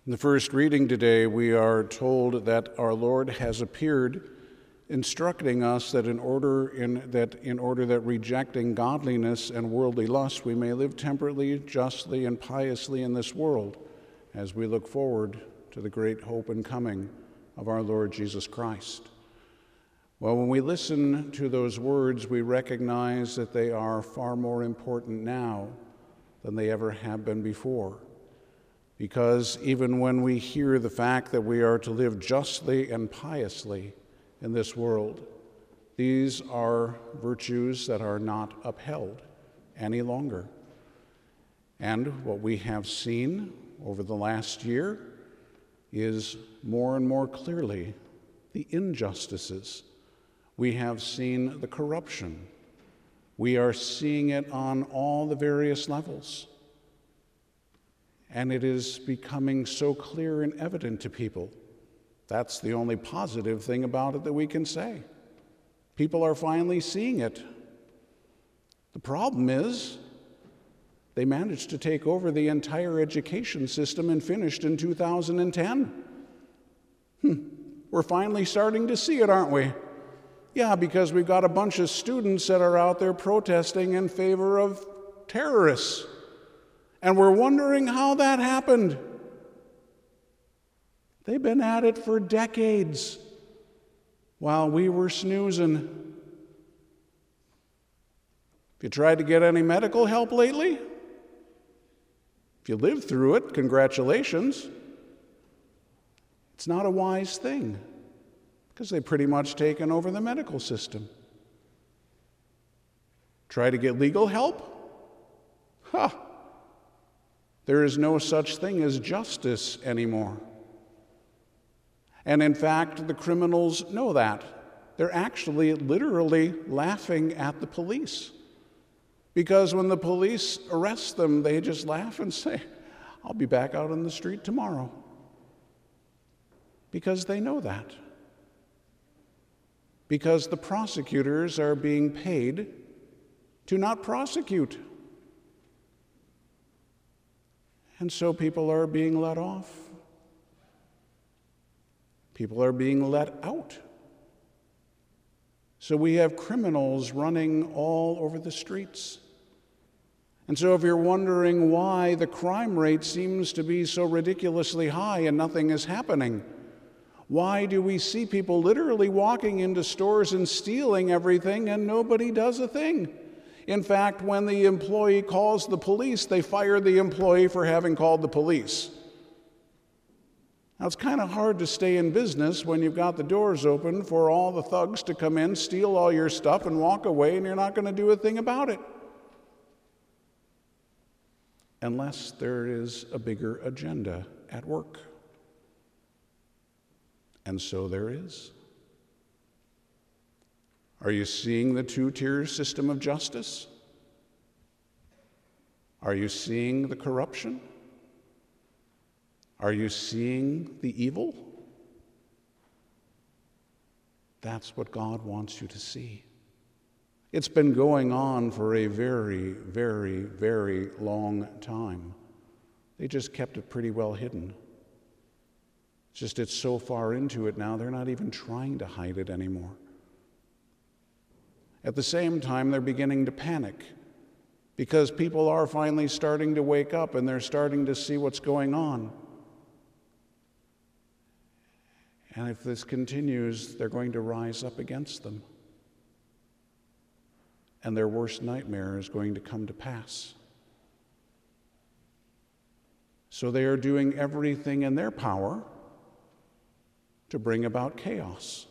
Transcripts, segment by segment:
In the first reading today, we are told that our Lord has appeared, instructing us that in order that rejecting godliness and worldly lust, we may live temperately, justly, and piously in this world, as we look forward to the great hope and coming of our Lord Jesus Christ. Well, when we listen to those words, we recognize that they are far more important now than they ever have been before. Because even when we hear the fact that we are to live justly and piously in this world, these are virtues that are not upheld any longer. And what we have seen over the last year is more and more clearly the injustices. We have seen the corruption. We are seeing it on all the various levels. And it is becoming so clear and evident to people. That's the only positive thing about it that we can say. People are finally seeing it. The problem is, they managed to take over the entire education system and finished in 2010. We're finally starting to see it, aren't we? Yeah, because we've got a bunch of students that are out there protesting in favor of terrorists. And we're wondering how that happened. They've been at it for decades while we were snoozing. If you tried to get any medical help lately, if you lived through it, congratulations. It's not a wise thing because they've pretty much taken over the medical system. Try to get legal help? There is no such thing as justice anymore. And in fact, the criminals know that. They're actually literally laughing at the police. Because when the police arrest them, they just laugh and say, I'll be back out on the street tomorrow. Because they know that. Because the prosecutors are being paid to not prosecute. And so people are being let off. People are being let out. So we have criminals running all over the streets. And so if you're wondering why the crime rate seems to be so ridiculously high and nothing is happening, why do we see people literally walking into stores and stealing everything and nobody does a thing? In fact, when the employee calls the police, they fire the employee for having called the police. Now, it's kind of hard to stay in business when you've got the doors open for all the thugs to come in, steal all your stuff, and walk away, and you're not going to do a thing about it. Unless there is a bigger agenda at work. And so there is. Are you seeing the two-tier system of justice? Are you seeing the corruption? Are you seeing the evil? That's what God wants you to see. It's been going on for a very, very, very long time. They just kept it pretty well hidden. It's so far into it now, they're not even trying to hide it anymore. At the same time, they're beginning to panic because people are finally starting to wake up and they're starting to see what's going on. And if this continues, they're going to rise up against them. And their worst nightmare is going to come to pass. So they are doing everything in their power to bring about chaos.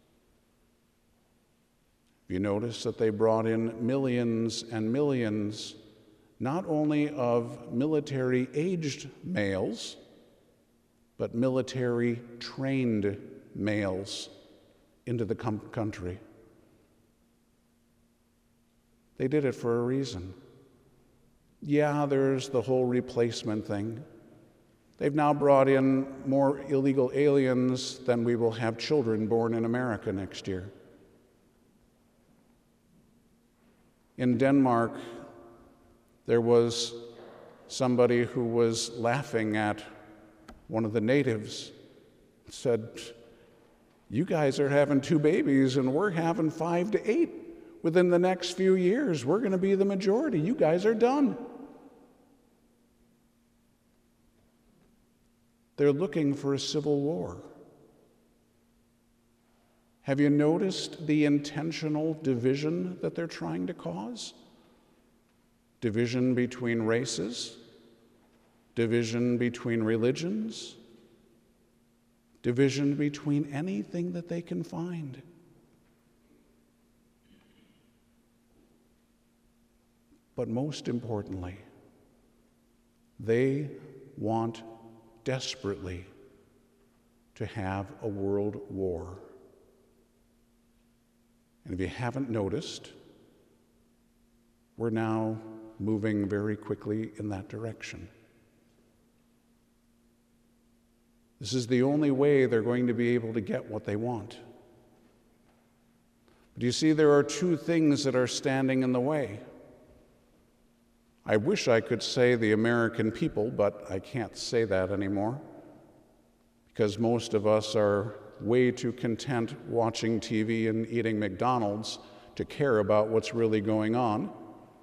You notice that they brought in millions and millions, not only of military-aged males, but military-trained males into the country. They did it for a reason. Yeah, there's the whole replacement thing. They've now brought in more illegal aliens than we will have children born in America next year. In Denmark, there was somebody who was laughing at one of the natives, said, "You guys are having 2 babies and we're having 5 to 8 within the next few years. We're going to be the majority. You guys are done." They're looking for a civil war. Have you noticed the intentional division that they're trying to cause? Division between races, division between religions, division between anything that they can find. But most importantly, they want desperately to have a world war. And if you haven't noticed, we're now moving very quickly in that direction. This is the only way they're going to be able to get what they want. But you see, there are 2 things that are standing in the way. I wish I could say the American people, but I can't say that anymore, because most of us are way too content watching TV and eating McDonald's to care about what's really going on.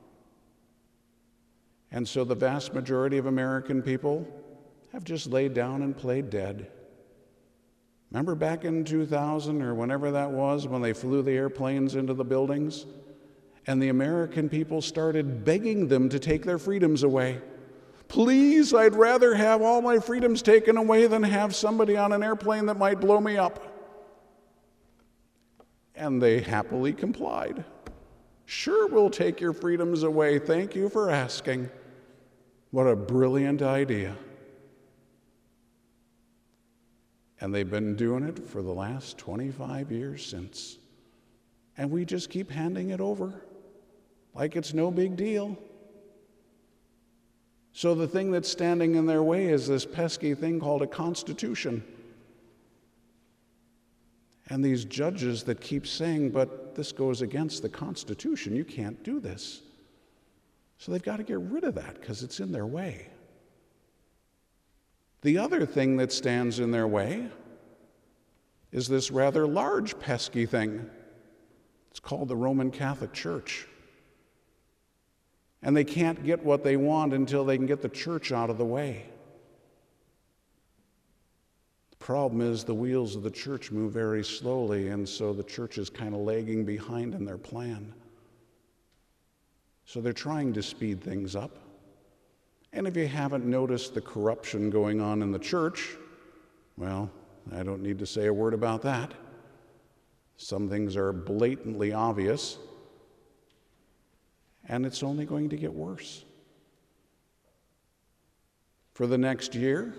And so the vast majority of American people have just laid down and played dead. Remember back in 2000 or whenever that was, when they flew the airplanes into the buildings? And the American people started begging them to take their freedoms away. "Please, I'd rather have all my freedoms taken away than have somebody on an airplane that might blow me up." And they happily complied. "Sure, we'll take your freedoms away. Thank you for asking." What a brilliant idea. And they've been doing it for the last 25 years since. And we just keep handing it over like it's no big deal. So the thing that's standing in their way is this pesky thing called a constitution. And these judges that keep saying, "But this goes against the Constitution. You can't do this." So they've got to get rid of that because it's in their way. The other thing that stands in their way is this rather large pesky thing. It's called the Roman Catholic Church. And they can't get what they want until they can get the church out of the way. The problem is the wheels of the church move very slowly, and so the church is kind of lagging behind in their plan. So they're trying to speed things up. And if you haven't noticed the corruption going on in the church, well, I don't need to say a word about that. Some things are blatantly obvious, and it's only going to get worse. For the next year,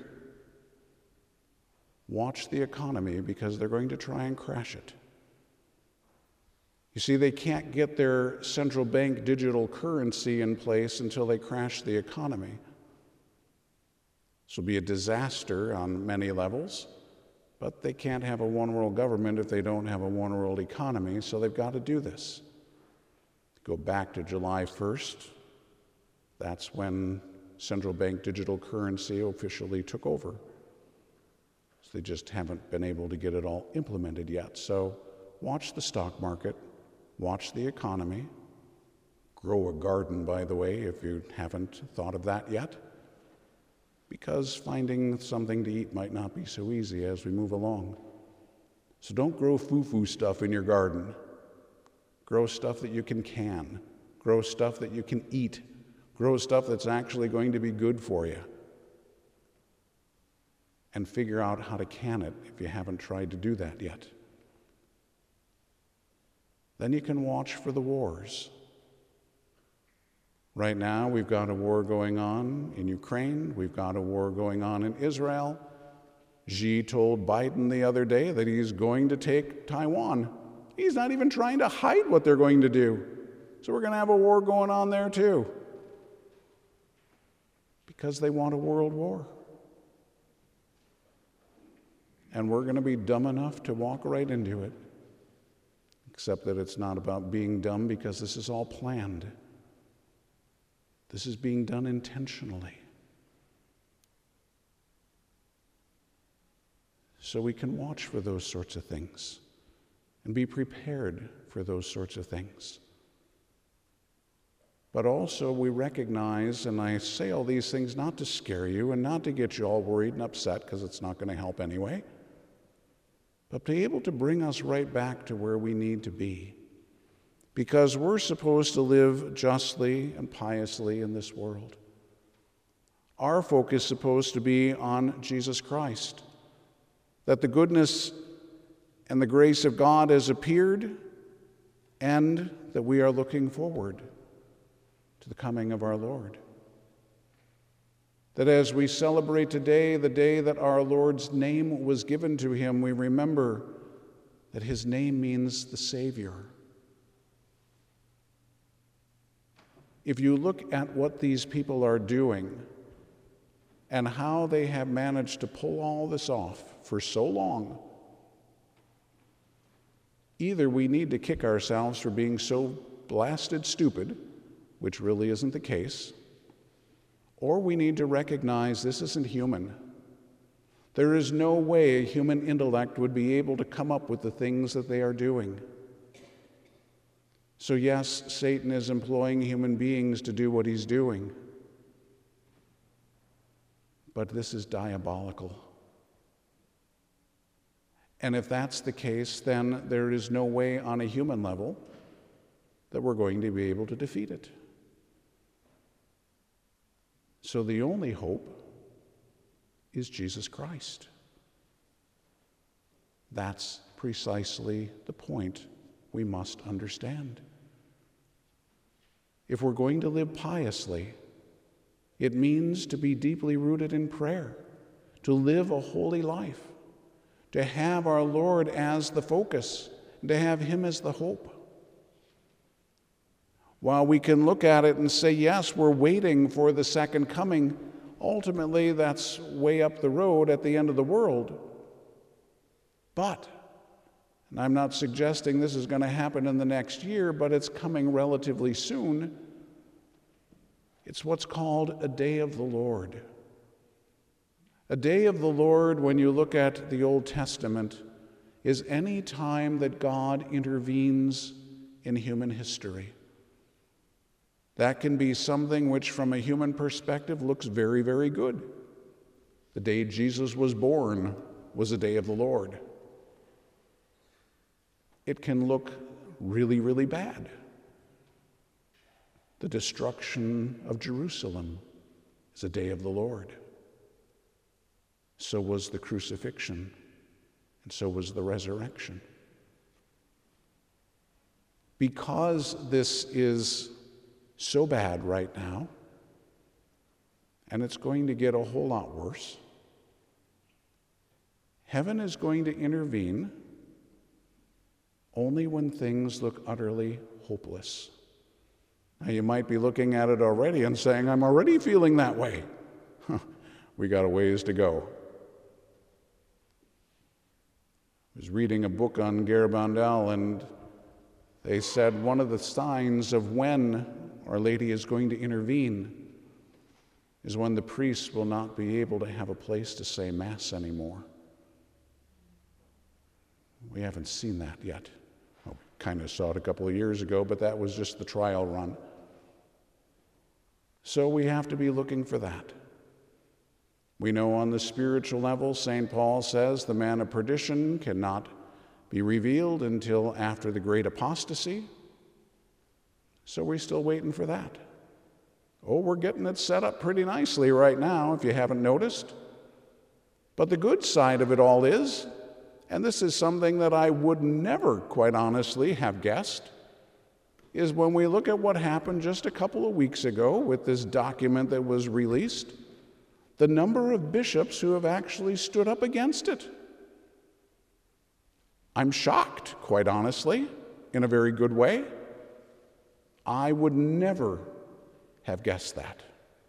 watch the economy because they're going to try and crash it. You see, they can't get their central bank digital currency in place until they crash the economy. This will be a disaster on many levels, but they can't have a one-world government if they don't have a one-world economy, so they've got to do this. Go back to July 1st. That's when central bank digital currency officially took over. So they just haven't been able to get it all implemented yet. So watch the stock market. Watch the economy. Grow a garden, by the way, if you haven't thought of that yet, because finding something to eat might not be so easy as we move along. So don't grow foo-foo stuff in your garden. Grow stuff that you can. Grow stuff that you can eat. Grow stuff that's actually going to be good for you. And figure out how to can it if you haven't tried to do that yet. Then you can watch for the wars. Right now, we've got a war going on in Ukraine. We've got a war going on in Israel. Xi told Biden the other day that he's going to take Taiwan. He's not even trying to hide what they're going to do. So we're going to have a war going on there too. Because they want a world war. And we're going to be dumb enough to walk right into it. Except that it's not about being dumb, because this is all planned. This is being done intentionally. so we can watch for those sorts of things and be prepared for those sorts of things. But also we recognize, and I say all these things not to scare you and not to get you all worried and upset, because it's not going to help anyway, but to be able to bring us right back to where we need to be. Because we're supposed to live justly and piously in this world. Our focus is supposed to be on Jesus Christ, that the goodness and the grace of God has appeared, and that we are looking forward to the coming of our Lord. That as we celebrate today, the day that our Lord's name was given to him, we remember that his name means the Savior. If you look at what these people are doing and how they have managed to pull all this off for so long, either we need to kick ourselves for being so blasted stupid, which really isn't the case, or we need to recognize this isn't human. There is no way a human intellect would be able to come up with the things that they are doing. So yes, Satan is employing human beings to do what he's doing. But this is diabolical. And if that's the case, then there is no way on a human level that we're going to be able to defeat it. So the only hope is Jesus Christ. That's precisely the point we must understand. If we're going to live piously, it means to be deeply rooted in prayer, to live a holy life, to have our Lord as the focus, and to have him as the hope. While we can look at it and say, yes, we're waiting for the second coming, ultimately that's way up the road at the end of the world. But, and I'm not suggesting this is going to happen in the next year, but it's coming relatively soon. It's what's called a day of the Lord. A day of the Lord, when you look at the Old Testament, is any time that God intervenes in human history. That can be something which, from a human perspective, looks very, very good. The day Jesus was born was a day of the Lord. It can look really, really bad. The destruction of Jerusalem is a day of the Lord. So was the crucifixion, and so was the resurrection. Because this is so bad right now, and it's going to get a whole lot worse, heaven is going to intervene only when things look utterly hopeless. Now, you might be looking at it already and saying, I'm already feeling that way. We got a ways to go. I was reading a book on Garabandal, and they said one of the signs of when Our Lady is going to intervene is when the priests will not be able to have a place to say Mass anymore. We haven't seen that yet. Well, we kind of saw it a couple of years ago, but that was just the trial run. So we have to be looking for that. We know on the spiritual level, St. Paul says the man of perdition cannot be revealed until after the great apostasy. So we're still waiting for that. Oh, we're getting it set up pretty nicely right now, if you haven't noticed. But the good side of it all is, and this is something that I would never, quite honestly, have guessed, is when we look at what happened just a couple of weeks ago with this document that was released, the number of bishops who have actually stood up against it. I'm shocked, quite honestly, in a very good way. I would never have guessed that.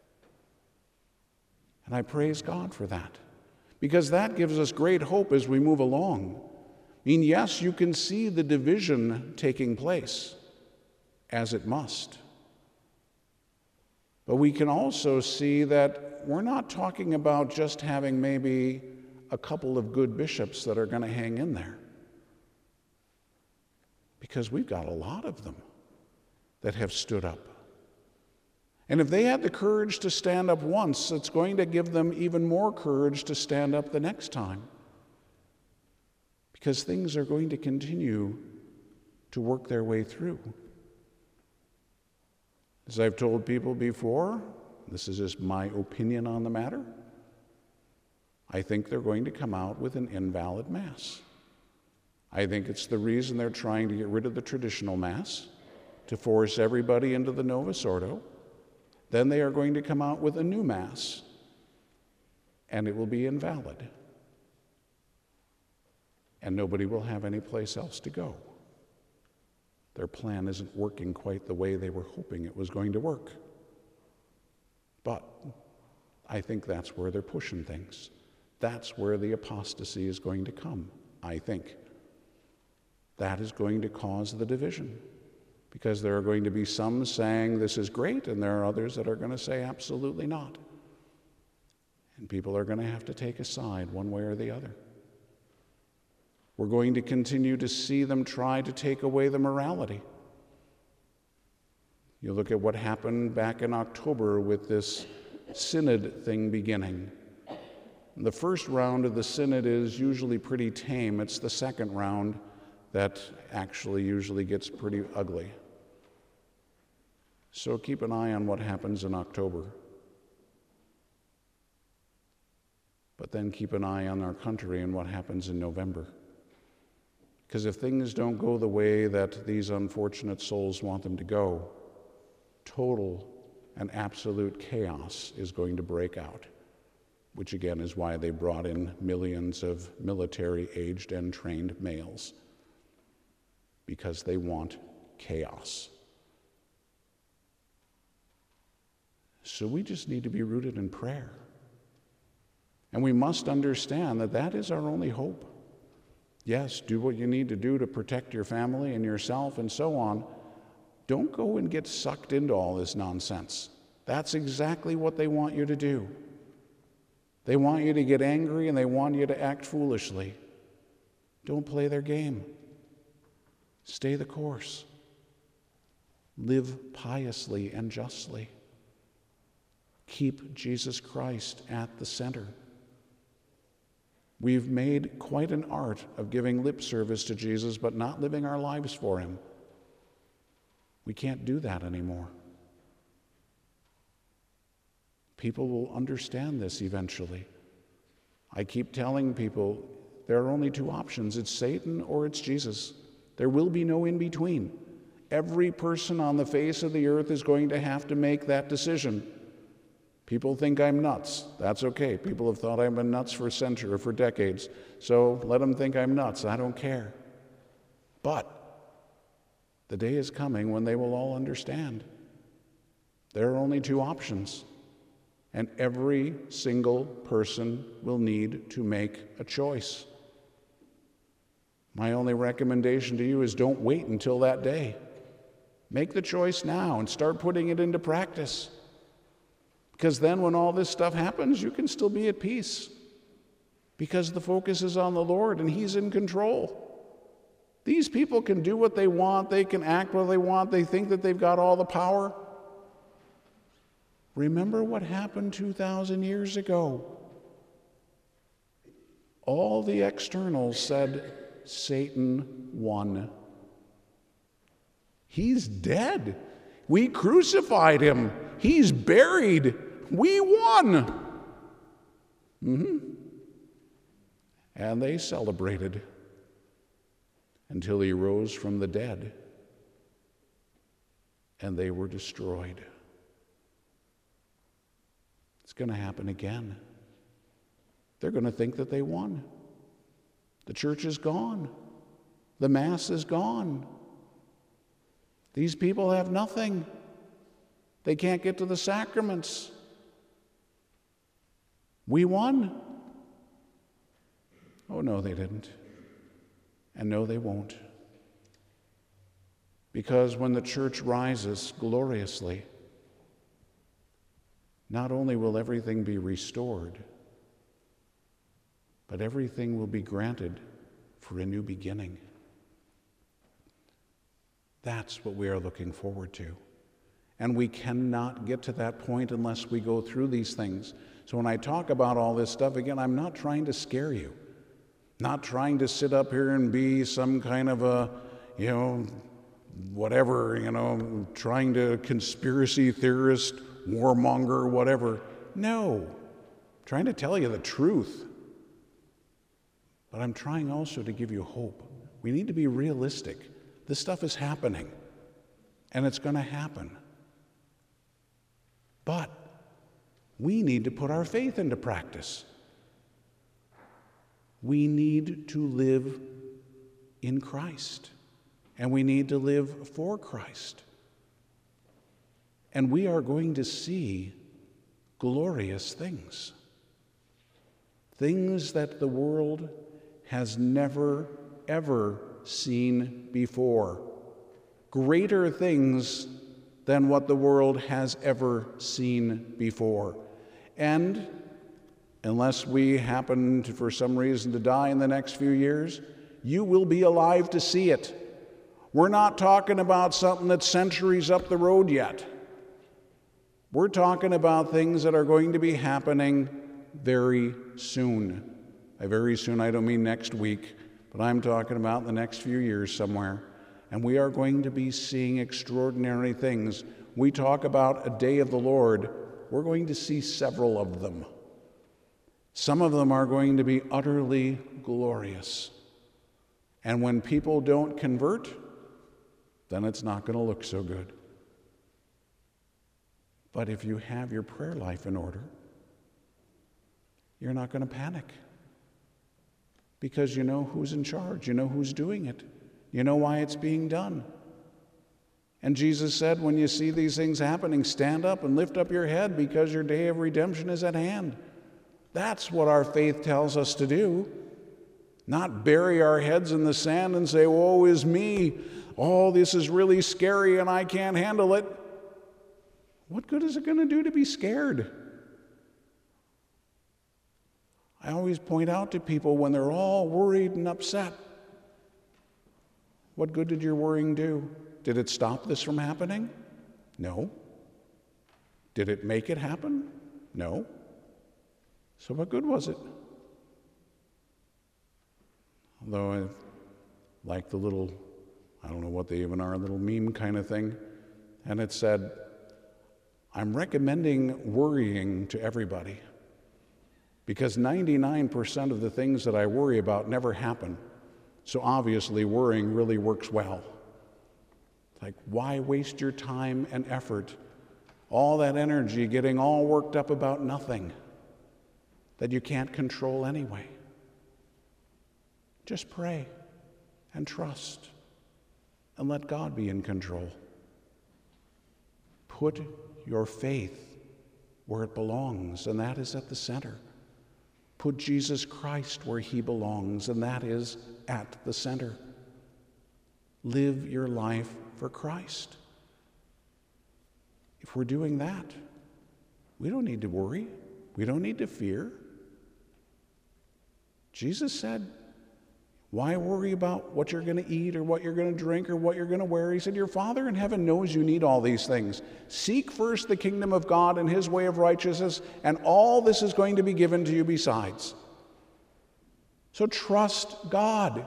And I praise God for that, because that gives us great hope as we move along. I mean, yes, you can see the division taking place, as it must. But we can also see that we're not talking about just having maybe a couple of good bishops that are going to hang in there. Because we've got a lot of them that have stood up. And if they had the courage to stand up once, it's going to give them even more courage to stand up the next time. Because things are going to continue to work their way through. As I've told people before, this is just my opinion on the matter, I think they're going to come out with an invalid Mass. I think it's the reason they're trying to get rid of the traditional Mass, to force everybody into the Novus Ordo. Then they are going to come out with a new Mass, and it will be invalid. And nobody will have any place else to go. Their plan isn't working quite the way they were hoping it was going to work. But I think that's where they're pushing things. That's where the apostasy is going to come, I think. That is going to cause the division. Because there are going to be some saying this is great, and there are others that are going to say absolutely not. And people are going to have to take a side one way or the other. We're going to continue to see them try to take away the morality. You look at what happened back in October with this synod thing beginning. The first round of the synod is usually pretty tame. It's the second round that actually usually gets pretty ugly. So keep an eye on what happens in October. But then keep an eye on our country and what happens in November. Because if things don't go the way that these unfortunate souls want them to go, total and absolute chaos is going to break out, which again is why they brought in millions of military-aged and trained males, because they want chaos. So we just need to be rooted in prayer. And we must understand that that is our only hope. Yes, do what you need to do to protect your family and yourself and so on. Don't go and get sucked into all this nonsense. That's exactly what they want you to do. They want you to get angry and they want you to act foolishly. Don't play their game. Stay the course. Live piously and justly. Keep Jesus Christ at the center. We've made quite an art of giving lip service to Jesus, but not living our lives for him. We can't do that anymore. People will understand this eventually. I keep telling people there are only two options. It's Satan or it's Jesus. There will be no in between. Every person on the face of the earth is going to have to make that decision. People think I'm nuts. That's okay. People have thought I've been nuts for a century or for decades. So let them think I'm nuts. I don't care. But the day is coming when they will all understand. There are only two options. And every single person will need to make a choice. My only recommendation to you is don't wait until that day. Make the choice now and start putting it into practice. Because then when all this stuff happens, you can still be at peace. Because the focus is on the Lord and he's in control. These people can do what they want. They can act what they want. They think that they've got all the power. Remember what happened 2,000 years ago. All the externals said, Satan won. He's dead. We crucified him. He's buried. We won. And they celebrated until he rose from the dead and they were destroyed. It's going to happen again. They're going to think that they won. The church is gone. The Mass is gone. These people have nothing. They can't get to the sacraments. We won. Oh, no, they didn't. And no, they won't. Because when the church rises gloriously, not only will everything be restored, but everything will be granted for a new beginning. That's what we are looking forward to. And we cannot get to that point unless we go through these things. So when I talk about all this stuff, again, I'm not trying to scare you. Not trying to sit up here and be some kind of a, whatever, trying to conspiracy theorist, warmonger, whatever. No. I'm trying to tell you the truth. But I'm trying also to give you hope. We need to be realistic. This stuff is happening, and it's going to happen. But we need to put our faith into practice. We need to live in Christ, and we need to live for Christ. And we are going to see glorious things. Things that the world has never, ever seen before. Greater things than what the world has ever seen before. And unless we happen to, for some reason, to die in the next few years, you will be alive to see it. We're not talking about something that's centuries up the road yet. We're talking about things that are going to be happening very soon. By very soon, I don't mean next week, but I'm talking about the next few years somewhere. And we are going to be seeing extraordinary things. We talk about a day of the Lord. We're going to see several of them. Some of them are going to be utterly glorious. And when people don't convert, then it's not going to look so good. But if you have your prayer life in order, you're not going to panic. Because you know who's in charge. You know who's doing it. You know why it's being done. And Jesus said, when you see these things happening, stand up and lift up your head because your day of redemption is at hand. That's what our faith tells us to do. Not bury our heads in the sand and say, woe is me. Oh, this is really scary and I can't handle it. What good is it going to do to be scared? I always point out to people when they're all worried and upset, what good did your worrying do? Did it stop this from happening? No. Did it make it happen? No. So what good was it? Although I like the little, I don't know what they even are, little meme kind of thing, and it said, I'm recommending worrying to everybody because 99% of the things that I worry about never happen. So obviously worrying really works well. Like, why waste your time and effort, all that energy getting all worked up about nothing that you can't control anyway? Just pray and trust and let God be in control. Put your faith where it belongs, and that is at the center. Put Jesus Christ where he belongs, and that is at the center. Live your life for Christ. If we're doing that, we don't need to worry. We don't need to fear. Jesus said, why worry about what you're going to eat or what you're going to drink or what you're going to wear? He said, your Father in heaven knows you need all these things. Seek first the kingdom of God and his way of righteousness, and all this is going to be given to you besides. So trust God.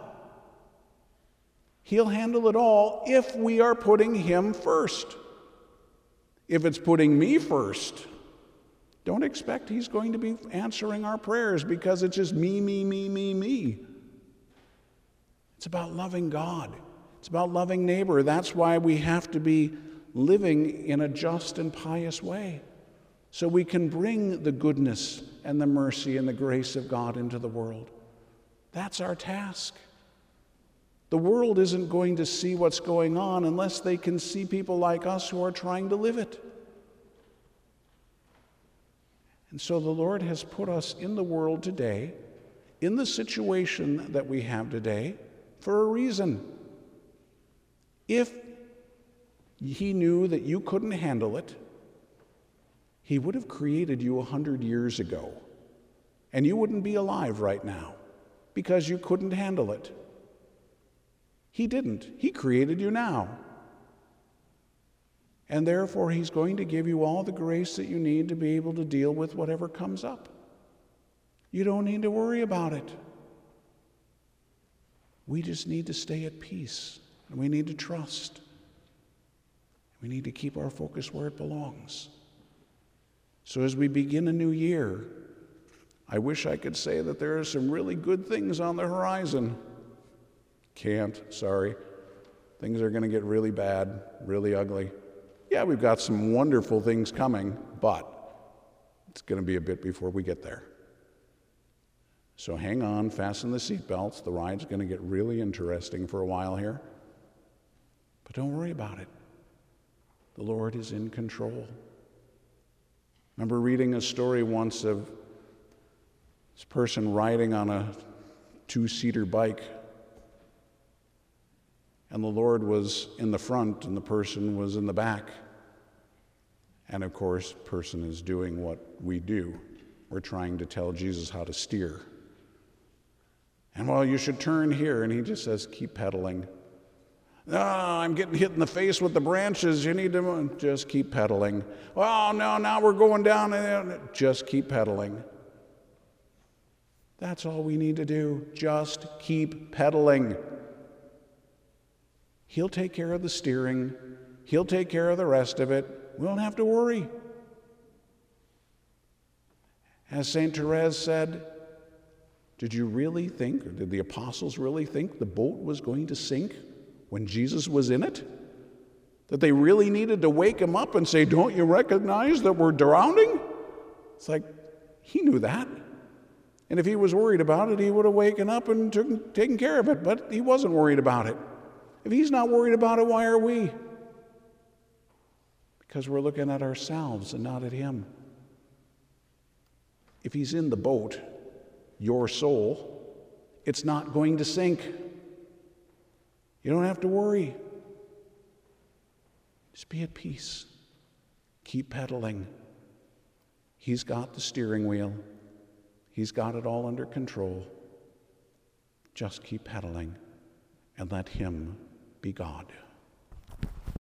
He'll handle it all if we are putting him first. If it's putting me first, don't expect he's going to be answering our prayers because it's just me, me, me, me, me. It's about loving God. It's about loving neighbor. That's why we have to be living in a just and pious way, so we can bring the goodness and the mercy and the grace of God into the world. That's our task. The world isn't going to see what's going on unless they can see people like us who are trying to live it. And so the Lord has put us in the world today, in the situation that we have today, for a reason. If he knew that you couldn't handle it, he would have created you 100 years ago and you wouldn't be alive right now because you couldn't handle it. He didn't. He created you now. And therefore, he's going to give you all the grace that you need to be able to deal with whatever comes up. You don't need to worry about it. We just need to stay at peace, and we need to trust. We need to keep our focus where it belongs. So as we begin a new year, I wish I could say that there are some really good things on the horizon. Can't, sorry. Things are going to get really bad, really ugly. Yeah, we've got some wonderful things coming, but it's going to be a bit before we get there. So hang on, fasten the seatbelts. The ride's going to get really interesting for a while here. But don't worry about it. The Lord is in control. Remember reading a story once of this person riding on a 2-seater bike, and the Lord was in the front and the person was in the back. And of course, the person is doing what we do. We're trying to tell Jesus how to steer. And well, you should turn here, and he just says, keep pedaling. No, I'm getting hit in the face with the branches. You need to just keep pedaling. Oh, no, now we're going down. Just keep pedaling. That's all we need to do. Just keep pedaling. He'll take care of the steering. He'll take care of the rest of it. We don't have to worry. As St. Therese said, did you really think, or did the apostles really think the boat was going to sink when Jesus was in it? That they really needed to wake him up and say, don't you recognize that we're drowning? It's like, he knew that. And if he was worried about it, he would have waken up and taken care of it. But he wasn't worried about it. If he's not worried about it, why are we? Because we're looking at ourselves and not at him. If he's in the boat, your soul, it's not going to sink. You don't have to worry. Just be at peace. Keep pedaling. He's got the steering wheel. He's got it all under control. Just keep pedaling and let him be God.